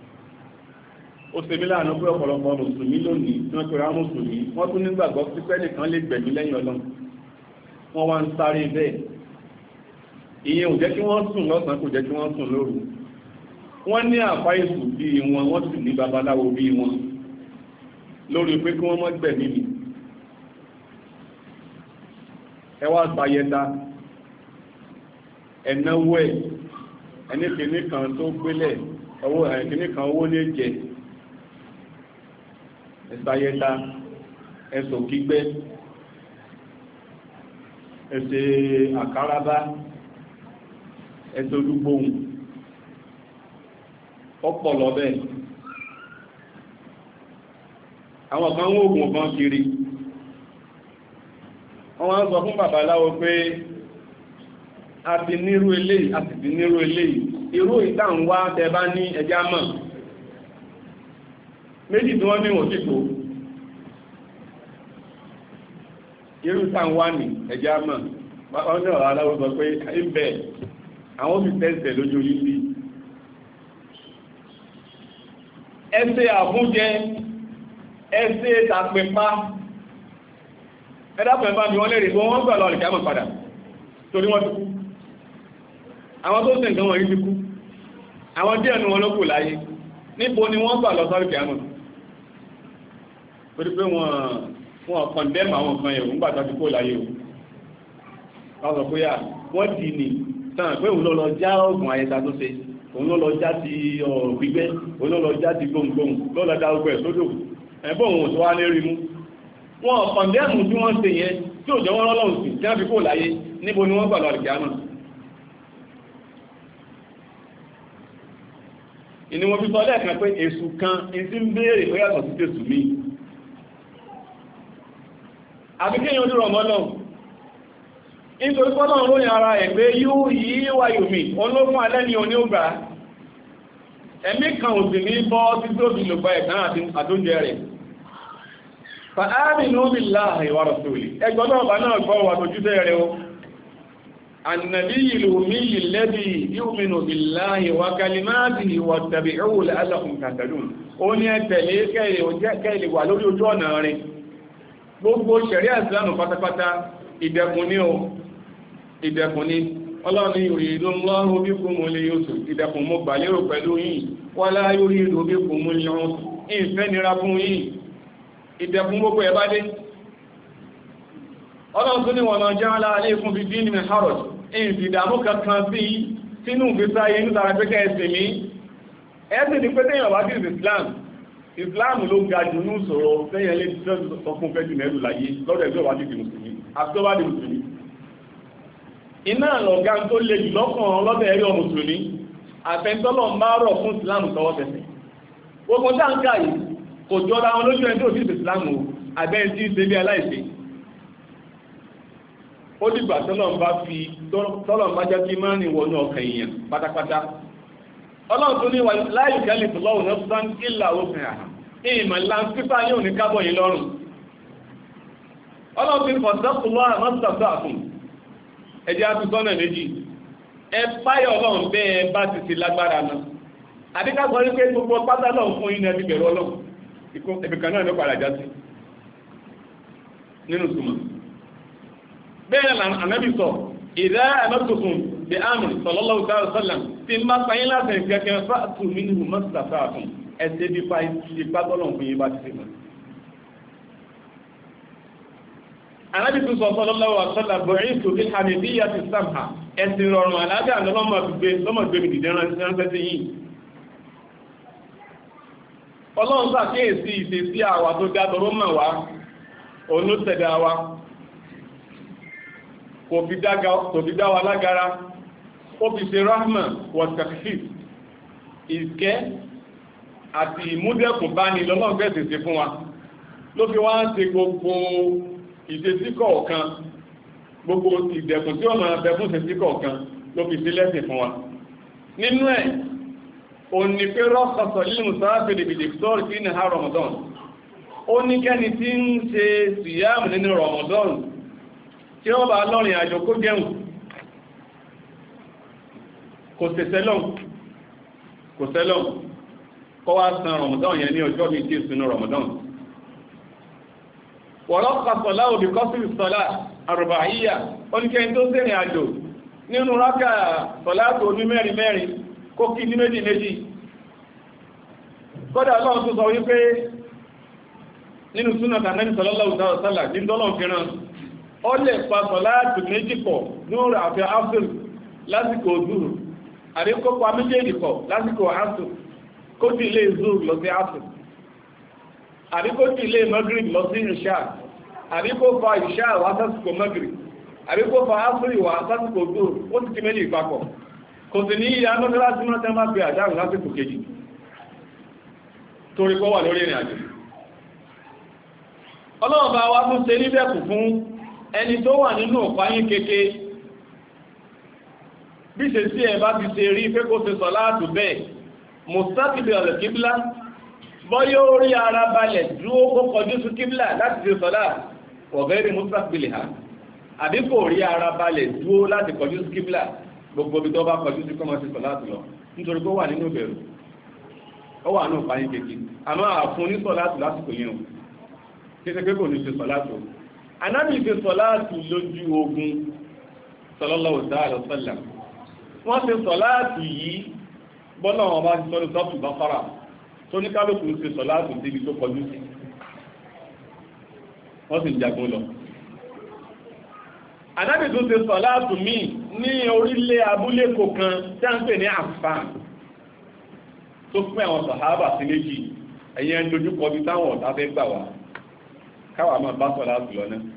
[SPEAKER 2] ó ṣe mí láàánú pé ọ̀pọ̀lọpọ̀ mùsùlùmí lónìí tí wọ́n pèrè àwọn mùsùlùmí wọ́n tún nígbàgbọ́ sí pé nìkan lè gbẹ̀mí lẹ́yìn Ọlọ́run wọ́n wá ń sáré bẹ́ẹ̀ ìyẹn ò jẹ́ kí wọ́n sùn lọ́sàn kò jẹ́ kí wọ́n sùn lóru wọ́n ní àfá ìsù bí wọn wọ́n sì ní babaláwo bí wọn lórí pé kí wọ́n mọ́ gbẹ̀mí mi ẹ wá gbàyẹta ẹ̀náwó ẹ̀ ẹni kìíní kan tó gbélẹ̀ owó ẹ̀kìíní kan owó ní jẹ ẹ̀sàyẹta ẹ̀sọ̀ kígbẹ́ ẹ̀sẹ̀ àkàràbá ẹ̀sẹ̀ olúgbòhùn ọ̀pọ̀ lọ bẹ́ẹ̀ àwọn kan wọ́n oògùn kan kiri wọ́n wá ń sọ fún babaláwo pé a ti nírú eléyìí a ti ti nírú eléyìí irú ìtàn wá tẹ bá ní ẹjá mọ̀ méjì tí wọ́n ní òtítò irú ìtàn wá ní ẹjá mọ̀ wọ́n ní ọ̀rọ̀ aláwọ̀ sọ pé ń bẹ̀ àwọn òbí tẹ́sẹ̀ lójú yìí ẹsẹ̀ àbújẹ ẹsẹ̀ tàpẹ̀pá ẹ̀dàpẹ̀pá bí wọ́n lè rí wọ́n gbà lọ àlìkámọ̀ padà torí wọ́n ti kú àwọn tó sì nǹkan wọ̀nyí ti kú àwọn díẹ̀ ní wọn ló kù láyé níbo ni wọ́n gbà lọ sọ́rọ̀ kìámọ̀ torí pé wọ́n wọ́n kọ̀ndẹ́mù àwọn kan ẹ̀rù ń gbàtà ti kó láyé o wọ́n sọ pé à wọ́n dì ní tán pé òun lọ já ọ̀gùn ayẹta tó ṣe òun lọ já ti ọ̀rọ̀ gbígbẹ́ òun lọ já ti gbohùngbohùn lọ́lọ́ dá ogun ẹ̀ sódò ẹ̀bọ́ òun tó wá lérí mú wọ́n kọ̀ndẹ́mù tí wọ́n ṣe yẹn tí ò jẹ́ wọ́n lọ́lọ́run sí tí wọ́n fi kó láyé níbo ni wọ́n gbà lọ kìámọ̀ ìní wọn fi sọ lẹ́ẹ̀kan pé èsù kan ìsí ń béèrè pé yàtọ̀ sí tèsù mí àbí kéyàn ojú rọ̀mọ́ náà nítorí pọ́nà ròyìn ara ẹ̀ pé yóò yí wà yòmí ológun alẹ́ ni oní ògbà ẹ̀mí kan ò sì ní bọ́ tí tó fi lògbà ẹ̀kan àtóúnjẹ rẹ̀ fa'aminu billahi wa rasuli ẹgbọ́n náà bá náà gbọ́ wà tójútẹ́ rẹ̀ o النبي الأمي الذي يؤمن بالله وكلماته واتبعوه لعلكم تهتدون ó ní ẹ̀tẹ̀lé kẹ́lẹ̀ wà lórí ojú ọ̀nà rẹ̀ gbogbo ṣẹ̀ríà Ìsìlámù pátápátá ìdẹ̀kùn ní o ìdẹ̀kùn ní Ọlọ́run yuridu Allahu bikumul yusra ìdẹ̀kùn mo gbà lérò pẹ̀lú yín wala yuridu bikumul usra ìfẹ́ nira fún yín ìdẹ̀kùn gbogbo ẹ̀ bá dé Ọlọ́run tó ní wa ma ja'ala alaykum fi dini min haraj èyí ti dàmú kankan sí sínú ìgbésá ayé ní tàbí pẹ́kẹ́ ẹ̀sìn mi ẹ̀sìn ni pé tẹ́yàn wá sí Islam Islam ló ga jù ní ìṣòro tẹ́yàn lè sọkún fẹ́ jù mẹ́rù láyé lọ́dọ̀ ẹgbẹ́ wá sí mùsùlùmí àtọ́wádìí mùsùlùmí iná lọ̀gá tó lè jù lọ́kàn lọ́dọ̀ ẹ̀rí ọ mùsùlùmí àfẹ́ntọ́lọ̀ máa rọ̀ fún Islam tọwọ́ tẹ̀sẹ̀ gbogbo táǹkà yìí kò jọra wọn lójú ẹni tó sí Islam àbẹ́ tí ń ṣe bí aláìsí ó dìgbà tọ́lọ̀ bá fi tọ́lọ̀ bá jẹ́ kí máa ní wọnú ọkàn èèyàn pátápátá Ọlọ́run tó ní la yukallifu Allahu nafsan illa wus'aha ìmọ̀ ńlá pípa yóò ní kábọ̀ yìí lọ́rùn Ọlọ́run tó ní fattaqullaha mastata'tum ẹjẹ́ àtúntọ́nà méjì ẹ páyọ̀ Ọlọ́run bẹ́ẹ̀ bá ti ti lágbára náà àdíkàkọ́ ní pé gbogbo pátá lọ́run fún yín ẹbí bẹ̀rù Ọlọ́run ìbìkan náà ló padà já sí nínú túmọ̀ bẹ́ẹ̀ na ànábì sọ ìdá àmọ́tòkùn bí ámì sallallahu ta'ala sallam tí má pàyín láti ìkẹ́kẹ́ fàtù minhu mastata'tum ẹsẹ́ bí pa ìpátọ́lọ̀ fún yí bá ti mọ̀. ànábì tún sọ sallallahu ta'ala sallam bu'ithu bil hanifiyyati samha ẹ̀sìn rọrùn aláàbẹ̀ àlọ́mọ̀ gbé mi dìde ránṣẹ́ sí yìí Ọlọ́run ṣàkíyèsí ìṣesí àwa tó dá tọrọ mọ̀ wá òun ló tẹ̀dá wa kò fi dá wa lágara ó fi ṣe rahma wa takhfif ìkẹ́ àti ìmúdẹ́kùn bá ní lọ́lọ́gbẹ̀ẹ́sì sí fún wa ló fi wá ń ṣe gbogbo ìṣesíkọ̀ ọ̀kan gbogbo ìdẹ̀kùn tí ó máa bẹ fún ìṣesíkọ̀ ọ̀kan ló fi sí lẹ́sìn fún wa nínú ẹ̀ o ní pé rọ́kọ̀sọ̀ lílù sáàfẹ́lẹ̀ bìdì sọ́rọ̀ sí ní ha Ramadan ó ní kẹ́ni tí ń ṣe síyàmù nínú Ramadan tí wọ́n bá lọ́rin àjò kó jẹun kò sẹ̀sẹ̀lọ́n kò sẹ́lọ́n kọ́ wá san Ramadan yẹn ní ọjọ́ mi tí ìsinú Ramadan wọ̀rọ̀ kàtọ̀lá òbí kọ́sìrì sọ́lá àrùbáyíyà ó ní kẹ́ni tó sẹ́rìn àjò nínú rákà sọ̀láàtò ní mẹ́rin mẹ́rin kó kí ní méjì méjì. Kódà Ọlọ́run tó sọ wípé nínú súnà tàbí sallallahu alaihi wasallam ní dọ́lọ̀ fìran ó lè pa sọ̀láàtò méjì pọ̀ lóòrò àfi asr lásìkò zuhr àríkópa méjèèjì pọ̀ lásìkò asr kó tí ilé zuhr lọ sí asr àríkó tí ilé magrib lọ sí ìṣà àríkó fa ìṣà wá sásìkò magrib àríkó fa asr wá sásìkò zuhr ó ti ti méjì papọ̀ kò sì ní ìyá lọ́dọ́lá tí wọ́n tẹ́ máa gbé àdáhùn lásìkò kejì torí kọ́ wà lórí ìrìn àjò. Ọlọ́run bá wá tún ṣe níbẹ̀kù fún ẹni tó wà nínú òpáyín kéke bí ṣe sí ẹ bá ti ṣe rí pé kó ṣe sọ̀láàtù bẹ́ẹ̀ mùsátìbì ọ̀rẹ̀ kíbílá bọ́ yóò rí ara balẹ̀ dúó kó kọjú sí kíbílá láti ṣe sọ̀láàtù ọ̀gẹ́rì mùsátìbì ha àbí kò rí ara balẹ̀ dúó láti kọjú sí kíbílá gbogbo bí tó bá kọjú sí kọ́mọ sí sọ̀láàtù lọ nítorí pé ó wà nínú ìbẹ̀rù ó wà nínú òpáyín kéke àmọ́ àfún ní sọ̀láàtù lásìkò yẹn kéṣe pé kò ní ṣe sọ̀láàtù anábì ṣe sọ̀láàtù lójú ogun sallallahu ta'ala sallam wọ́n ṣe sọ̀láàtù yìí bọ́nà wọn bá ti sọ́rọ̀ sọ́tù Baqara tó ní kálùkù ṣe sọ̀láàtù sí ibi tó kọjú sí wọ́n sì jagun lọ. anábì tó ṣe sọ̀láàtù míì ní orílẹ̀ abúlé kọ̀ọ̀kan tí a ń pè ní Affan tó pín àwọn sàhábà sí méjì ẹ̀yẹn dojúkọ bí táwọn ọ̀tá fẹ́ gbà wá káwà máa bá sọ̀láàtù lọ náà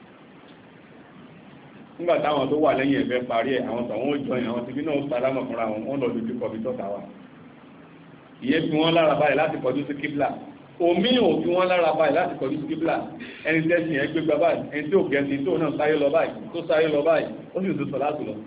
[SPEAKER 2] nígbà táwọn tó wà lẹ́yìn ẹ̀fẹ́ parí ẹ̀ àwọn tàwọn òjò àwọn tí bí náà sálámọ̀ fúnra wọn wọ́n lọ lójú kọbi tọ́ta wa ìyẹn fi wọ́n lára báyìí láti kọjú sí kíblà omi ò fi wọ́n lára báyìí láti kọjú sí kíblà ẹni tẹ́sìn ẹ̀ gbégbá báyìí ẹni tí ò gẹ̀ẹ́sì tó náà sáyé lọ báyìí tó sáyé lọ báyìí ó sì tó sọ̀láàtù lọ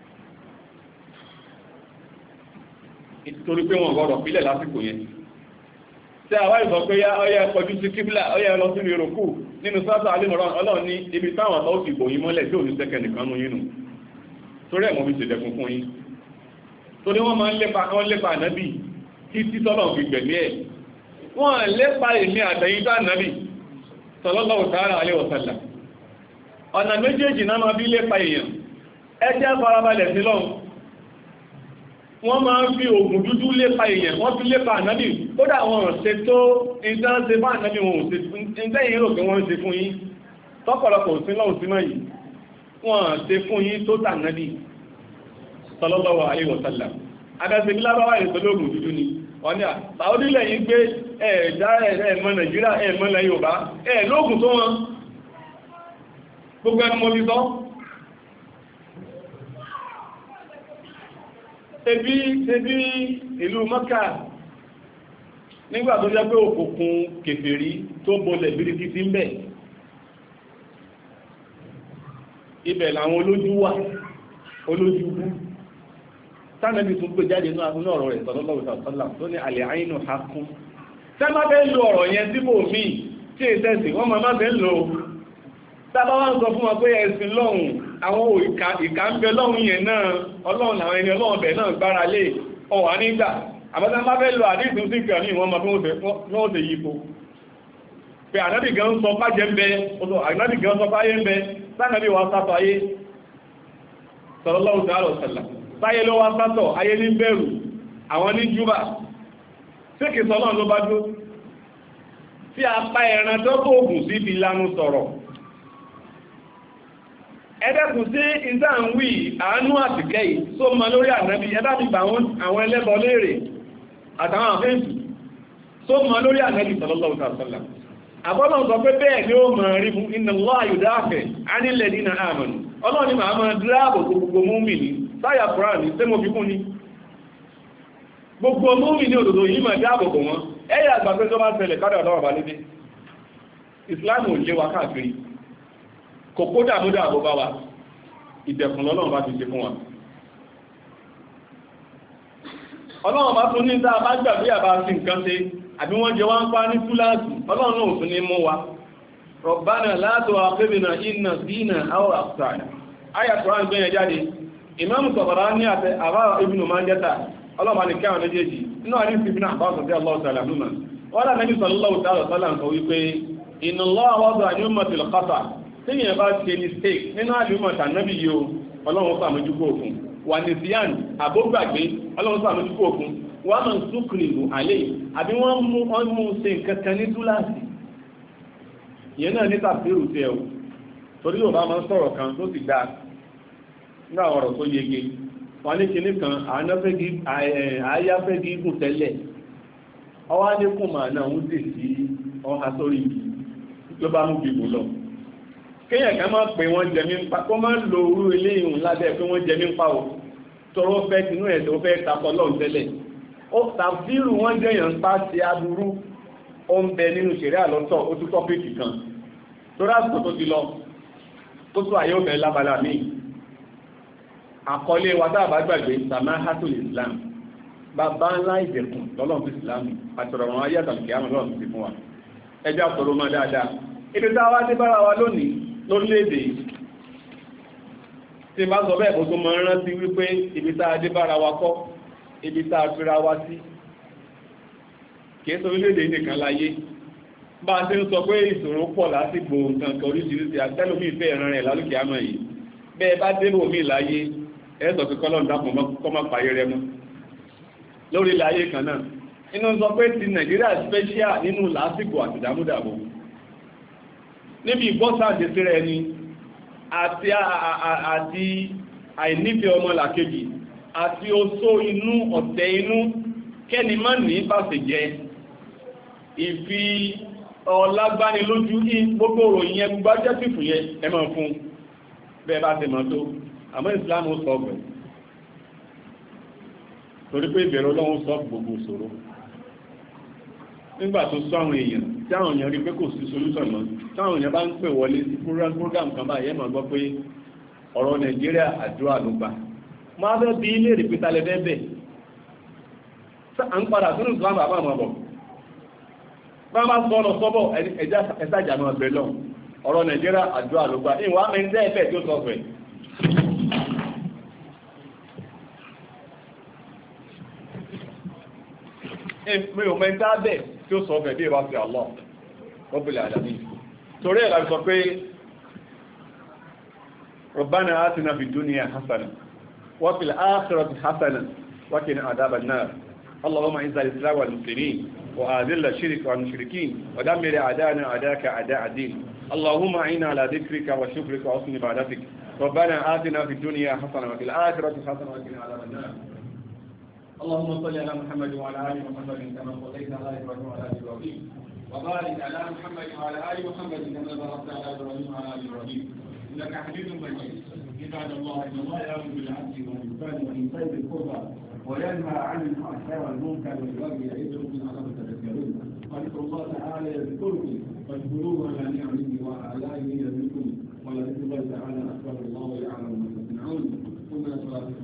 [SPEAKER 2] torí pé wọn gbọdọ̀ pílẹ̀ lásìkò yẹn tí a wáyé sọ pé ọyá kọjú sí kíblà ọyá lọ sí ìrọ̀kù nínú sátà alìmọ̀rán ọlọ́run ní ibi táwọn àtọ́ ti bòyí mọ́lẹ̀ tí ò ní sẹ́kẹ̀ nìkan nú yínú torí ẹ̀mọ́ fi ṣèdẹ̀kùn fún yín torí wọ́n máa ń lépa wọ́n lépa ànábì títí tọ́lọ̀ fi gbẹ̀mí ẹ̀ wọ́n lépa èmi àtẹ̀yìn tá ànábì sallallahu ta'ala alaihi wa sallam ọ̀nà méjèèjì náà máa bí lépa èèyàn ẹ jẹ́ farabalẹ̀ sí lọ́hùn wọ́n máa ń fi oògùn dúdú lépa èèyàn wọ́n fi lépa ànábì kódà wọn ò ṣe tó ìdán ṣe bá ànábì wọn ò ṣe ìdẹ́yìn rò pé wọ́n ṣe fún yín tọ́pọ̀lọpọ̀ sí lọ́wọ́ sí mọ́ yìí wọ́n ṣe fún yín tó tà ànábì sallallahu alaihi wa sallam adáṣe ní lábáwá ìrìn pẹ̀lú oògùn dúdú ni wọ́n ní àtàódílẹ̀ yìí gbé ẹ̀ẹ̀dá ẹ̀ẹ̀mọ́ Nàìjíríà ẹ̀ẹ̀mọ́ ilẹ̀ Yorùbá ẹ̀ẹ̀ lóògùn tó wọn gbogbo ẹnu mo ti sọ Ebi ebi ìlú Mọ́kà nígbà tó jẹ́ pé òkùnkùn kèfèrí tó bolẹ̀ bíríkì sí ń bẹ̀. Ibẹ̀ làwọn olójú wà, olójú bú. Tánàbí tún pè jáde ní àfúnná ọ̀rọ̀ rẹ̀ sallallahu alaihi wasallam tó ní àlẹ́ àínú hakún. Tẹ́ má fẹ́ lo ọ̀rọ̀ yẹn síbò míì tí èsẹ̀sì wọ́n máa má fẹ́ lò. Tábá wá ń sọ fún wa pé ẹ̀sìn lọ́hùn àwọn ìka ìka ń bẹ lọ́hùn yẹn náà ọlọ́run àwọn ẹni ọlọ́run bẹ̀ náà gbára lé ọwà nígbà àbátá má fẹ́ lọ àdíìsùn sí ìkà ní ìwọ̀n ma fún ó ṣe yípo pé ànábì gan sọ pájẹ́ ń bẹ ànábì gan sọ páyé ń bẹ sánàbí wa sátọ̀ ayé sallallahu ta'ala sallam sáyé ló wá sátọ̀ ayé ní bẹ̀rù àwọn ní júbà síkì sọ́lọ́run ló bá dó tí a pa ẹran tó bóògùn sí fi lánú sọ̀rọ̀ ẹ̀dẹ́kùn sí ìdáǹwì àánú àtìkẹ́ yìí tó ma lórí ànábì ẹ̀dàbìgbà àwọn ẹlẹ́bọ léèrè àtàwọn àfẹ́ǹsì tó ma lórí ànábì sallallahu alaihi wasallam àbọ́lọ̀ sọ pé bẹ́ẹ̀ ni ó mọ̀ rí fún inna Allaha yudafi 'anil ladina amanu ọlọ́run ni màá máa dúráàbò gbogbo múmìnì sáyà Kùránì tí mo fi kún ni gbogbo múmìnì òdòdó yìí máa dáàbò bò wọn ẹ̀yà àgbà pé tó bá ṣẹlẹ̀ kádà ọ̀dọ́ wà lédè ìsìláàmù ò lé wa káàkiri kòkó dàmúdà àbúbá wa ìdẹ̀kùn lọ́lọ́run bá ti ṣe fún wa ọlọ́run bá tún ní tá a bá gbàgbé àbá sí nǹkan ṣe àbí wọ́n jẹ wá ń pa ní túláàsì ọlọ́run náà tún ní mú wa Rabbana la tu'akhidhna in nasina aw akhta'na àyà Kùránì gbẹ̀yẹn jáde Imam Tabarani àti àbá Ibn Majah ọlọ́run ní kẹwọn méjèèjì nínú àdísì Ibn Abbas radiyallahu ta'ala anhuma wọ́n lá Nabi sallallahu ta'ala sallam sọ wípé inna Allaha wada'a an ummatil khata' tí yẹn bá ṣe mistake nínú àdúmọ̀ tànábì yóò ọlọ́run sàmójúkò òfin wà ní síyàn àbógbàgbé ọlọ́run sàmójúkò òfin wà mọ̀ súnkìrìlù àlẹ́ àbí wọ́n mú wọ́n mú ṣe nǹkan kan ní túláàsì ìyẹn náà ní tàbírù tẹ o torí yóò bá máa ń sọ̀rọ̀ kan tó sì dáa ní àwọn ọ̀rọ̀ tó yege wọ́n ní kinní kan àáyáfẹ́gí gùn tẹ́lẹ̀ ọwá ní kùnmà náà ń dè sí ọha sórí ìbí ló bá mú bìbò lọ kéèyàn kan máa pè wọ́n jẹ mí ń pa kó máa ń lo orú ilé ìhùn lábẹ́ pé wọ́n jẹ mí ń pa o tọrọ fẹ́ tinú ẹ̀ tó fẹ́ tapọ̀ lọ́n tẹ́lẹ̀ ó tàbírù wọ́n jẹ́yàn ń pa sí aburú ó ń bẹ nínú ṣeré àlọ́tọ̀ ó tún tọ́pìkì kan tó rásìkò tó ti lọ tó tó àyè òfẹ́ lábala míì àkọlé wa tá a bá gbàgbé samahatul Islam bàbá ńlá ìdẹ̀kùn lọ́lọ́run fi ìsìlámù àtọ̀rọ̀ ayé àtàlùkì àmọ́ lọ́run fi fún wa ẹjá sọ̀rọ̀ máa dáadáa ibi tá a wá dé bára wa lónìí lórílẹ̀-èdè tí bá sọ bẹ́ẹ̀ kó tó mọ rántí wípé ibi tá a dé bára wa kọ́ ibi tá a fira wa sí kìí sọ orílẹ̀-èdè nìkan láyé bá a ti ń sọ pé ìṣòro pọ̀ lásìgbò nǹkan kan oríṣiríṣi àtẹ́lómi ìfẹ́ ìran rẹ̀ lálùkì àmọ́ yìí bẹ́ẹ̀ bá débò mí láyé ẹ̀ sọ pé kọ́lọ́n dákun kọ́ má pààyè rẹ mọ́ lórí ilẹ̀ ayé kan náà inú sọ pé ti Nàìjíríà special nínú lásìkò àti ìdámúdàbò níbi ìbọ́sàdé síra ẹni àti àti àìnífẹ́ ọmọ làkejì àti oṣó inú ọ̀tẹ̀ inú kẹ́ni má ní bàṣẹ jẹ ìfi ọlágbáni lójú ní gbogbo òròyìn ẹgbùn bá jẹ́ pìfù yẹ ẹmọ̀ fún bẹ́ẹ̀ bá ti mọ̀ tó àmọ́ ìsìlámù sọ ọgbẹ̀ torí pé ìbẹ̀rẹ̀ Ọlọ́run sọ gbogbo ìṣòro nígbà tó sọ àwọn èèyàn tí àwọn èèyàn rí pé kò sí solúsọ̀ náà táwọn èèyàn bá ń pè wọlé sí program kan báyìí ẹ̀mọ̀ gbọ́ pé ọ̀rọ̀ Nàìjíríà àdúrà ló gbà máa fẹ́ bí ilé rí pété alẹ́ bẹ́ẹ̀ à ń padà sínú Islam bàbá àmọ́ bọ̀ bá máa sọ ọ̀nà sọ́bọ̀ ẹ̀sájà náà bẹ̀ lọ ọ̀rọ̀ Nàìjíríà àdúrà ló gbà ìwà mẹ́ńtẹ́ ẹ̀fẹ́ tí ó sọ fẹ́ mi ò mẹ́ta bẹ̀ tí ó sọ ọ̀fẹ́ bí ìwà sí Allah Rabbil Alamin torí ẹ̀lá sọ pé Rabbana atina fid dunya hasana wa fil akhirati hasana wa qina adhaban nar Allahumma izzil islam wal muslimin wa adhill ash-shirka wal mushrikeen wa dammir a'da'ana a'da'aka a'da'a ad-din Allahumma a'inna ala dhikrika wa shukrika wa husni ibadatik Rabbana atina fid dunya hasana wa fil akhirati hasana wa qina adhaban nar اللهم صل على محمد وعلى ال محمد كما صليت على ابراهيم وعلى ال ابراهيم وبارك على محمد وعلى ال محمد كما باركت على ابراهيم وعلى ال ابراهيم انك حميد مجيد عباد الله ان الله يامر بالعدل والاحسان وايتاء ذي القربى وينهى عن الفحشاء والمنكر والبغي يعظكم لعلكم تذكرون واذكروا الله تعالى يذكركم واذكروه على نعمه وآلائه يزدكم ولذكر الله تعالى اكبر الله يعلم ما تصنعون ثم